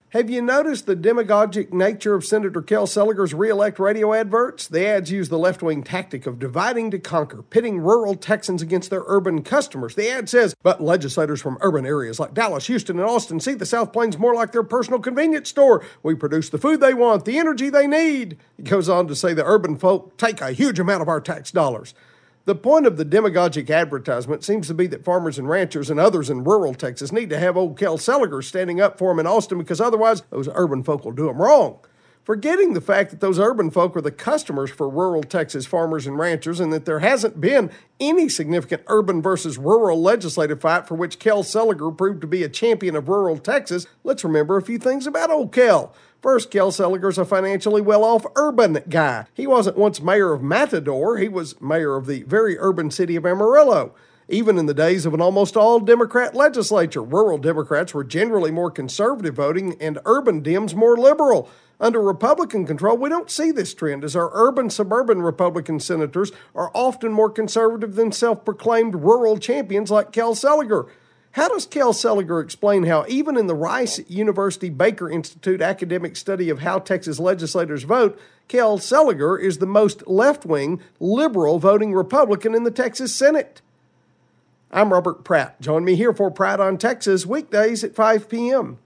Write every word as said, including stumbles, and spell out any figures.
Have you noticed the demagogic nature of Senator Kel Seliger's re-elect radio adverts? The ads use the left-wing tactic of dividing to conquer, pitting rural Texans against their urban customers. The ad says, but legislators from urban areas like Dallas, Houston, and Austin see the South Plains more like their personal convenience store. We produce the food they want, the energy they need. It goes on to say the urban folk take a huge amount of our tax dollars. The point of the demagogic advertisement seems to be that farmers and ranchers and others in rural Texas need to have old Kel Seliger standing up for them in Austin because otherwise those urban folk will do them wrong. Forgetting the fact that those urban folk are the customers for rural Texas farmers and ranchers and that there hasn't been any significant urban versus rural legislative fight for which Kel Seliger proved to be a champion of rural Texas, let's remember a few things about old Kel. First, Kel Seliger's a financially well-off urban guy. He wasn't once mayor of Matador. He was mayor of the very urban city of Amarillo. Even in the days of an almost all-Democrat legislature, rural Democrats were generally more conservative voting and urban Dems more liberal. Under Republican control, we don't see this trend, as our urban-suburban Republican senators are often more conservative than self-proclaimed rural champions like Kel Seliger. How does Kel Seliger explain how even in the Rice University Baker Institute academic study of how Texas legislators vote, Kel Seliger is the most left-wing, liberal voting Republican in the Texas Senate? I'm Robert Pratt. Join me here for Pratt on Texas weekdays at five p.m.